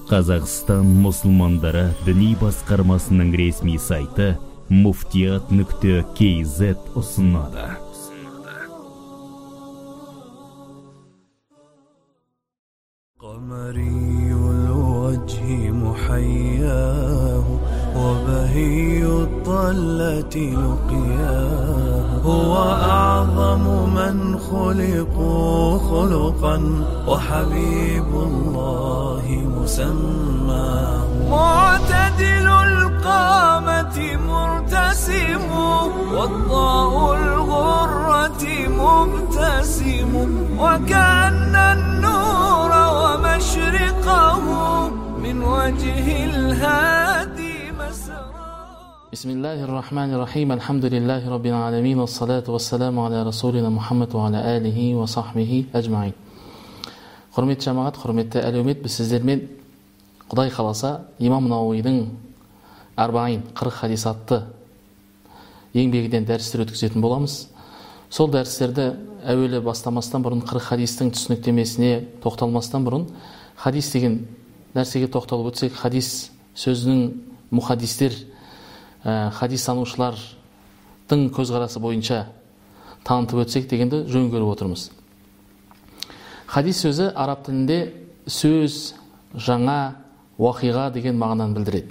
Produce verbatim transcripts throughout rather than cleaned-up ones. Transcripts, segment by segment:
Қазақстан мұсылмандары діни басқармасының ресми сайты муфтият нүкте кз ұсынады. قمري الوجه محياه وبهي الطلة لقياه هو أعظم من خلقوا خلقا وحبيب الله مسماه معتدل القامة مرتسم والضاء الغرة مبتسم وكأن النور ومشرقه من وجه الهادي مسرى. بسم الله الرحمن الرحيم الحمد لله رب العالمين والصلاة والسلام على رسولنا محمد وعلى آله وصحبه أجمعين. Құрметті жамағат, құрметті әлеумет, біз сіздермен Құдай қаласа имам Науидің арбаин қырық хадис атты еңбегіден дәрістер өткізетін боламыз. Сол дәрістерді әуелі бастамастан бұрын қырық хадистің түсініктемесіне тоқталмастан бұрын хадис деген нәрсеге тоқталып өтсек, хадис сөзінің мұхадистер, хадис санаушылардың көзқарасы бойынша танытып өтсек дегенді жөн көріп отырмыз. Хадис сөзі араб тілінде сөз, жаңа, уақиға деген мағынаны білдіреді.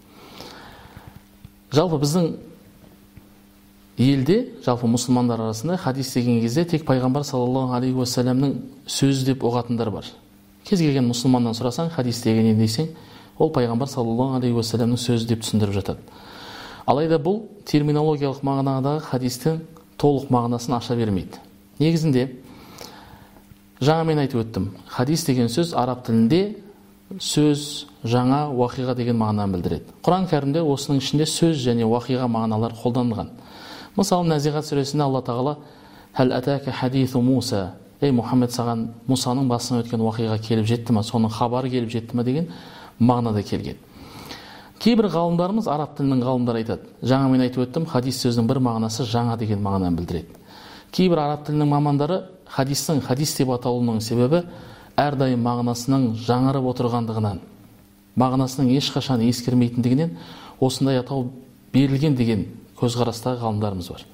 Жалпы біздің елде, жалпы мұсылмандар арасында хадис деген кезде тек пайғамбар саллаллаху алейхи уассаламның сөзі деп ұғатындар бар. Кез келген мұсылманнан сұрасаң, хадис деген не дейсің, ол пайғамбар саллаллаху алейхи уассаламның сөзі деп түсіндіріп жатады. Алайда бұл терминологиялық мағынадағы хадистің толық мағынасын аша бермейді. Негізінде жаңа мен айтып өттім, хадис деген сөз араб тілінде сөз, жаңа, уақиға деген мағынаны білдіреді. Құран кәрімде осының ішінде сөз және уақиға мағыналар қолданылған. Мысалы, Назиғат сүресінде Алла тағала «Хәл атака хадису Муса», ей Мұхаммед, саған Мусаның басынан өткен уақиға келіп жетті ме, соның хабары келіп жетті ме деген мағынада келген. Кейбір ғалымдарымыз, араб тілінің ғалымдары айтады, жаңа мен айтып өттім, хадис сөзінің бір мағынасы жаңа деген мағынаны білдіреді. Кейбір араб тілінің мамандары хадистің хадис деп аталуының себебі әрдайым мағынасының жаңарып отырғандығынан, мағынасының ешқашан ескермейтіндігінен осындай атау берілген деген көзқарастағы ғалымдарымыз бар.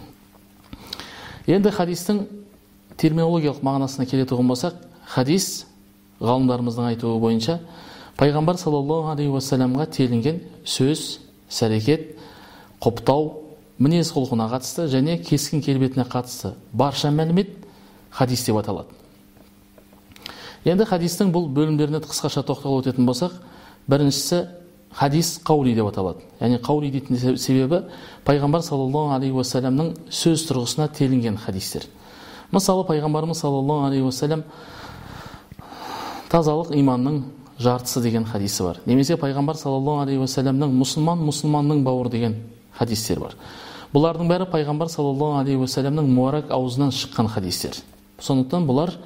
Енді хадистің терминологиялық мағынасына келетін болсақ, хадис ғалымдарымыздың айтуы бойынша пайғамбар саллаллаху алейхи уассаламға телінген сөз, әрекет, құптау, мінез құлқына қатысты және кескін келбетіне қатысты барша мәлімет хадис деп аталады. Енді хадистің бұл бөлімдеріне қысқаша тоқталып өтетін болсақ, біріншісі хадис қаули деп аталады. Яғни қаули дейтін себебі пайғамбар саллаллаху алейхи уассаламның сөз тұрғысына телінген хадистер. Мысалы, пайғамбарымыз саллаллаху алейхи уассалам тазалық иманның жартысы деген хадисі бар. Немесе пайғамбар саллаллаху алейхи уассаламның мұсылман мұсылманның бауыры деген хадистер бар. Бұлардың бәрі пайғамбар саллаллаху алейхи уассаламның муарак аузынан шыққан хадистер. Сондықтан бұлар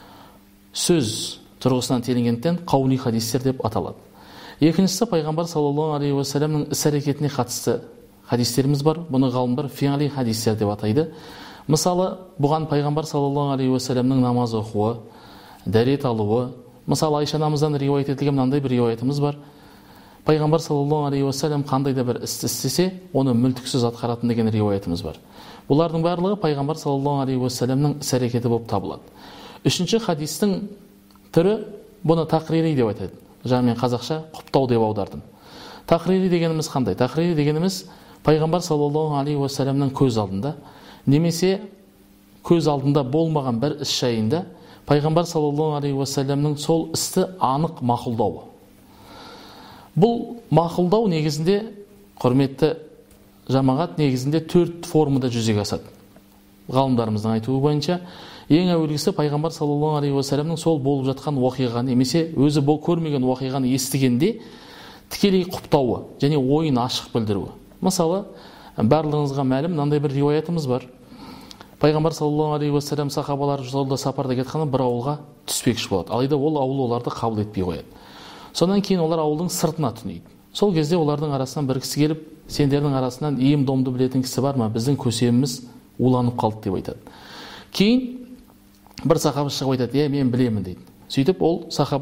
сөз тұрғысынан телінгендіктен қаули хадистер деп аталады. Екіншісі, пайғамбар саллаллаху алейхи уассаламның іс-әрекетіне қатысты хадистеріміз бар. Бұны ғалымдар фиғли хадистер деп атайды. Мысалы, бұған пайғамбар саллаллаху алейхи уассаламның намаз оқуы, дәрет алуы. Мысалы, Айша анамыздан риуаят етілген мынандай бір риуаятымыз бар. Пайғамбар саллаллаху алейхи уассалам қандай да бір істі істесе, оны мүлтіксіз атқаратын деген риуаятымыз бар. Бұлардың барлығы пайғамбар саллаллаху алейхи уассаламның іс-әрекеті болып табылады. Үшінші хадистің түрі, бұны тақрири деп айтады. Жаңа мен қазақша құптау деп аудардым. Тақрири дегеніміз қандай? Тақрири дегеніміз пайғамбар саллаллаху алейхи уассаламның көз алдында, немесе көз алдында болмаған бір іс жайында пайғамбар саллаллаху алейхи уассаламның сол істі анық мақұлдауы. Бұл мақұлдау негізінде, құрметті жамағат, негізінде төрт формада жүзеге асады. Ғалымдарымыздың айтуы бойынша, ең әуелгісі пайғамбар саллаллаху алейхи уассаламның сол болып жатқан уақиғаны, немесе өзі бұл көрмеген уақиғаны естігенде тікелей құптауы және ойын ашық білдіруі. Мысалы, барлығыңызға мәлім мынандай бір риуаятымыз бар. Пайғамбар саллаллаху алейхи уассалам сахабалар жолда сапарда кетқанда бір ауылға түспекші болады. Алайда ол ауыл оларды қабыл етпей қояды. Содан кейін олар ауылдың сыртына түнейді. Сол кезде олардың арасынан бір кісі келіп, сендердің арасынан ем домды білетін кісі бар ма? Біздің көсеміміз уланып қалды деп айтады. Кейін бір сахаба шығып айтады, е, мен білемін дейді. Сөйтіп ол сахаба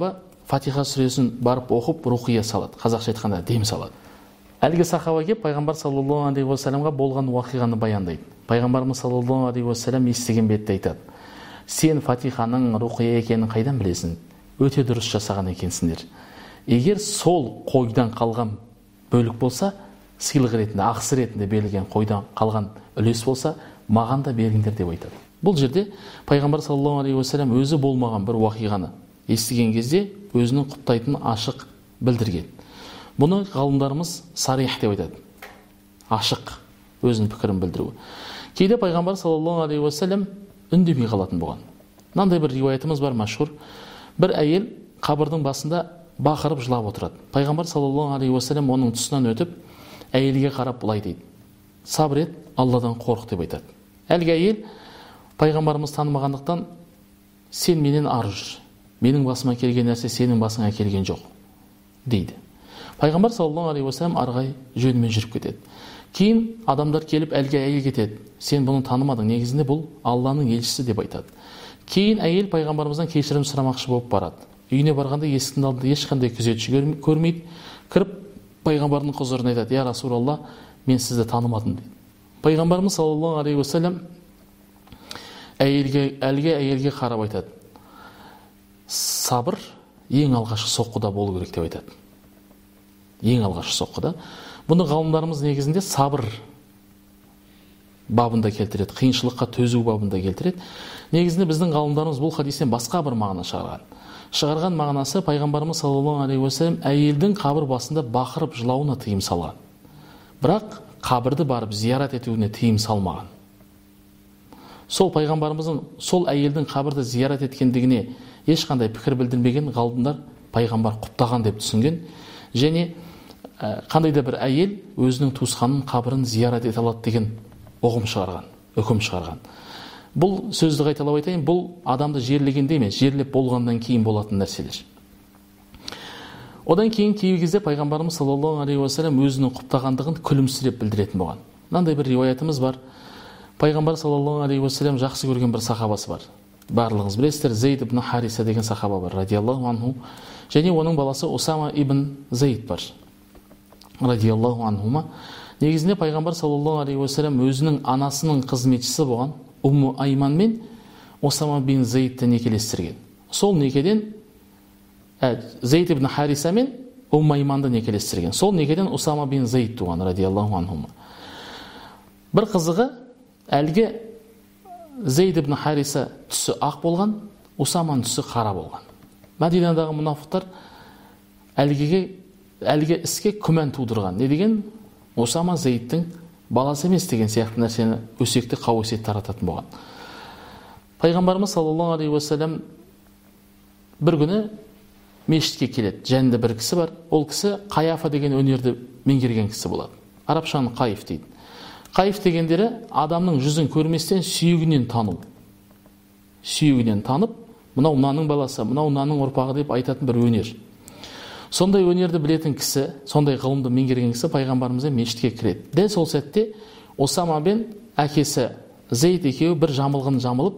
Фатиха сүресін барып оқып руқия салады, қазақша айтқанда дем салады. Әлгі сахаба келіп пайғамбар саллаллаху алейхи уассаламға болған уақиғаны баяндайды. Пайғамбарымыз саллаллаху алейхи уассалам естіген бетте айтады: сен Фатиханың руқия екенін қайдан білесің? Өте дұрыс жасаған екенсіңдер. Егер сол қойдан қалған бөлік болса, сыйлық ретінде, ақысы ретінде берілген қойдан қалған үлес болса, маған да беріңдер деп айтады. Бұл жерде пайғамбар саллаллаху алейхи уассалам өзі болмаған бір уақиғаны естіген кезде өзінің құптайтынын ашық білдірген. Бұны ғалымдарымыз сарих деп айтады. Ашық өзінің пікірін білдіруі. Кейде пайғамбар саллаллаху алейхи уассалам үндемей қалатын болған. Мынандай бір риуаятымыз бар, машһур. Бір әйел қабірдің басында бақырып жылап отырады. Пайғамбар саллаллаху алейхи уассалам оның тұсынан өтіп, әйелге қарап былай дейді: сабыр ет, Алладан қорық деп айтады. Әлгі әйел пайғамбарымыз танымағандықтан: сен менен ары жүр, менің басыма келген нәрсе сенің басыңа келген жоқ дейді. Пайғамбар саллаллаху алейхи уассалам арғай жөнімен жүріп кетеді. Кейін адамдар келіп әлгі әйел кетеді: сен бұны танымадың, негізінде бұл Алланың елшісі деп айтады. Кейін әйел пайғамбарымыздан кешірім сұрамақшы болып барады. Үйіне барғанда есіктің алдында ешқандай күзетші көрмейді. Кіріп пайғамбардың құзырына айтады: я Расулалла, мен сізді танымадым дейді. Пайғамбарымыз саллаллаху алейхи уассалам әйелге, әлгі әйелге қарап айтады: сабыр ең алғашқы соққыда болу керек деп айтады. Ең алғашқы соққыда. Бұны ғалымдарымыз негізінде сабыр бабында келтіреді, қиыншылыққа төзу бабында келтіреді. Негізінде біздің ғалымдарымыз бұл хадистен басқа бір мағына шығарған. Шығарған мағынасы пайғамбарымыз саллаллаху алейхи уассалам әйелдің қабір басында бақырып жылауына тыйым салған. Бірақ қабірді барып зиярат етуіне тыйым салмаған. Сол пайғамбарымыздың сол әйелдің қабірді зиярат еткендігіне ешқандай пікір білдірмеген ғалымдар пайғамбар құптаған деп түсінген, және қандай да бір әйел өзінің туысқанының қабірін зиярат ете алады деген ұғым шығарған, үкім шығарған. Бұл сөзді қайталап айтайын, бұл адамды жерлегенде емес, жерлеп болғаннан кейін болатын нәрселер. Одан кейін кей кезде пайғамбарымыз саллаллаху алейхи уассалам өзінің құптағандығын күлімсіреп білдіретін болған. Мынандай бір риуаятымыз бар. Пайғамбар саллаллаху алейхи уассалам жақсы көрген бір сахабасы бар. Барлығыңыз білесіздер, Зейд ибн Хариса деген сахаба бар, радиаллаху анху. Және оның баласы Усама ибн Зейд бар, радиаллаху анхума. Негізінде пайғамбар саллаллаху алейхи уассалам өзінің анасының қызметшісі болған Умму Айман мен Усама бин Зейдті некелестірген. Сол некеден Зейд ибн Хариса мен Умму Айманды некелестірген. Сол некеден Усама бин Зейд туған, радиаллаху анхума. Бір қызығы, әлгі Зейд ибн Хариса түсі ақ болған, Усаманың түсі қара болған. Мәдинадағы мұнафықтар әлгіге, әлгі іске күмән тудырған. Не деген? Усама Зейдтің баласы емес деген сияқты нәрсені өсекті қауесет тарататын болған. Пайғамбарымыз саллаллаху алейхи уассалам бір күні мешітке келеді. Жанында бір кісі бар. Ол кісі Қаяфа деген өнерді меңгерген кісі болады. Арабшаны Қайф дейді. Қайф дегендері адамның жүзін көрместен сүйегінен тану. Сүйегінен танып, мынау мынаның баласы, мынау мынаның ұрпағы деп айтатын бір өнер. Сондай өнерді білетін кісі, сондай ғылымды меңгерген кісі пайғамбарымызға мешітке кіреді. Дәл сол сәтте Усама бен әкесі Зейд екеуі бір жамылғын жамылып,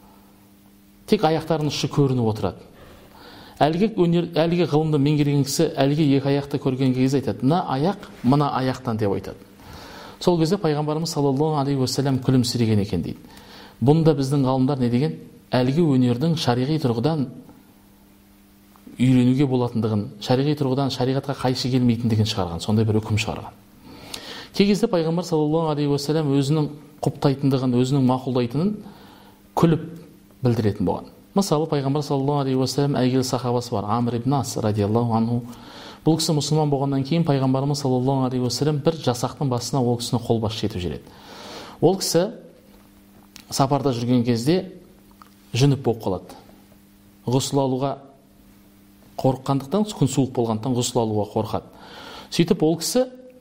тек аяқтарының ұшы көрініп отырады. Әлгі өнер, әлгі ғылымды меңгерген кісі әлгі екі аяқты көрген кезде айтады: мына аяқ мына аяқтан деп айтады. Сол кезде пайғамбарымыз саллаллаху алейхи уассалам күлімсіреген екен дейді. Бұнда біздің ғалымдар не деген? Әлгі өнердің шариғи тұрғыдан үйренуге болатындығын, шариғи тұрғыдан шариғатқа қайшы келмейтіндігін шығарған, сондай бір үкім шығарған. Кей кезде пайғамбар саллаллаху алейхи уассалам өзінің құптайтындығын, өзінің мақұлдайтынын күліп білдіретін болған. Мысалы, пайғамбар саллаллаху алейхи уассалам әйгілі сахабасы бар, Амр ибн Ас радиаллаху анху. Бұл кісі мұсылман болғаннан кейін пайғамбарымыз саллаллаху алейхи уассалам бір жасақтың басына ол кісіні қолбасшы етіп жібереді. Ол кісі сапарда жүрген кезде жүніп болып қалады. Ғұсыл алуға қорыққандықтан, күн суық болғандықтан ғұсыл алуға қорқады. Сөйтіп ол кісі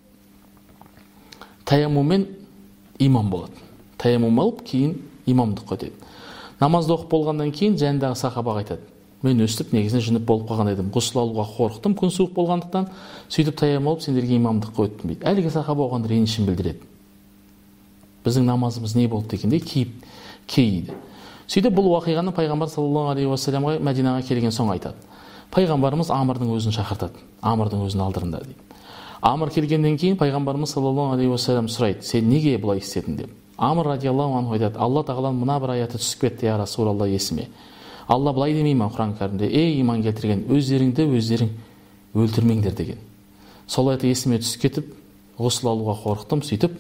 таяммуммен имам болады. Таяммум алып, кейін имамдыққа өтеді. Намазды оқып болғаннан кейін жанындағы сахабаға айтады: мен өстіп негізінде жүніп болып қалған едім, ғұсыл алуға қорықтым күн суық болғандықтан, сөйтіп таяммум алып сендерге имамдыққа өттім дейді. Әлгі сахаба оған ренішін білдіреді. Біздің намазымыз не болды дегенде кейіп кейиді. Сөйтіп бұл уақиғаны пайғамбар саллаллаху алейхи уассаламға Мәдинаға келген соң айтады. Пайғамбарымыз Амрдың өзін шақыртады, Амрдың өзін алдырында дейді. Амр келгеннен кейін пайғамбарымыз саллаллаху алейхи уассалам сұрайды, сен неге бұлай істедің деп. Амр радиаллаху анху айтады, алла тағаланың мына бір аяты түсіп кетті я Расулалла есіме. Алла былай демей ме Құран кәрімде, ей иман келтірген, өздеріңді өздерің өлтірмеңдер деген. Сол аяты есіме түсіп кетіп, ғұсыл алуға қорықтым, сөйтіп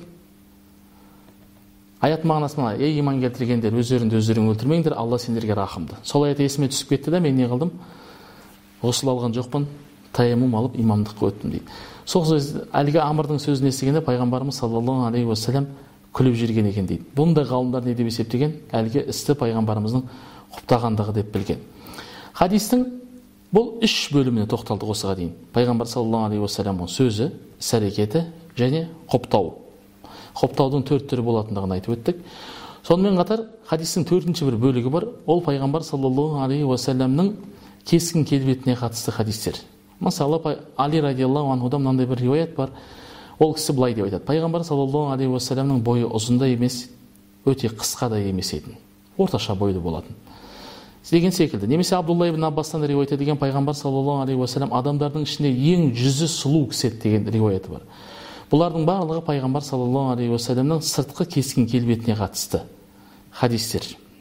аят мағынасы мына, ей иман келтіргендер, өздеріңді өздерің өлтірмеңдер, Алла сендерге рахымды. Сол аяты есіме түсіп кетті да, мен не қылдым? Ғұсыл алған жоқпын, таяммум алып имамдыққа өттім дейді. Сол сөз, әлгі Амрдың сөзін естігенде пайғамбарымыз саллаллаху алейхи уассалам күліп жүрген екен дейді. Бұндай ғалымдар не деп есептеген? Әлгі істі пайғамбарымыздың құптағандығы деп білген. Хадистің бұл үш бөліміне тоқталдық осыға дейін. Пайғамбар саллаллаху алейхи уассаламның сөзі, іс-әрекеті және құптауы. Құптаудың төрт түрі болатындығын айтып өттік. Сонымен қатар хадистің төртінші бір бөлігі бар. Ол пайғамбар саллаллаху алейхи уассаламның кескін келбетіне қатысты хадистер. Мысалы, Али радиаллаху анхудан мынандай бір риуаят бар. Ол кісі былай деп айтады: пайғамбар саллаллаху алейхи уассаламның бойы ұзын да емес, өте қысқа да емес еді. Орташа бойлы болатын. Деген секілді. Немесе Абдулла ибн Аббастан риуаят етілген пайғамбар саллаллаху алейхи уассалам адамдардың ішінде ең жүзі сұлу кісі деген риуаяты бар. Бұлардың барлығы пайғамбар саллаллаху алейхи уассаламның сыртқы кескін келбетіне қатысты хадистер.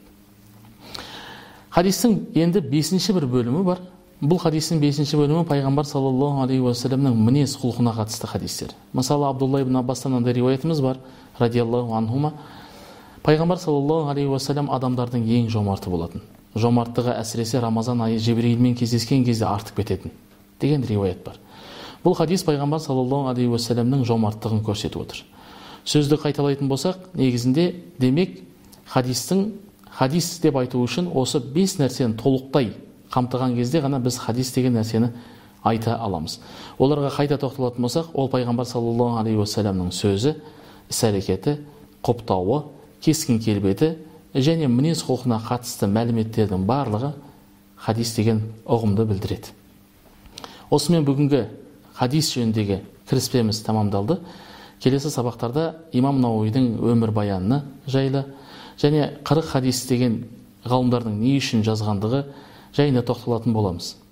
Хадистің енді бесінші бір бөлімі бар. Бұл хадистің бесінші бөлімі пайғамбар саллаллаху алейхи уассаламның мінез құлқына қатысты хадистер. Мысалы, Абдулла ибн Аббастан риуаятымыз бар, радиаллаху анхума. Пайғамбар саллаллаху алейхи уассалам адамдардың ең жомарты болатын. Жомарттығы әсіресе Рамазан айы Жебірейілмен кездескен кезде артып кететін деген риуаят бар. Бұл хадис пайғамбар саллаллаху алейхи уассаламның жомарттығын көрсетіп отыр. Сөзді қайталайтын болсақ, негізінде демек хадистің хадис деп айту үшін осы бес нәрсені толықтай қамтыған кезде ғана біз хадис деген нәрсені айта аламыз. Оларға қайта тоқталатын болсақ, ол пайғамбар саллаллаху алейхи уассаламның сөзі, іс-әрекеті, құптауы, кескін келбеті және мінез құлқына қатысты мәліметтердің барлығы хадис деген ұғымды білдіреді. Осымен бүгінгі хадис жөніндегі кіріспеміз тамамдалды. Келесі сабақтарда имам Науидің өмір баяны жайлы және қырық хадис деген ғалымдардың не үшін жазғандығы жайына тоқталатын боламыз.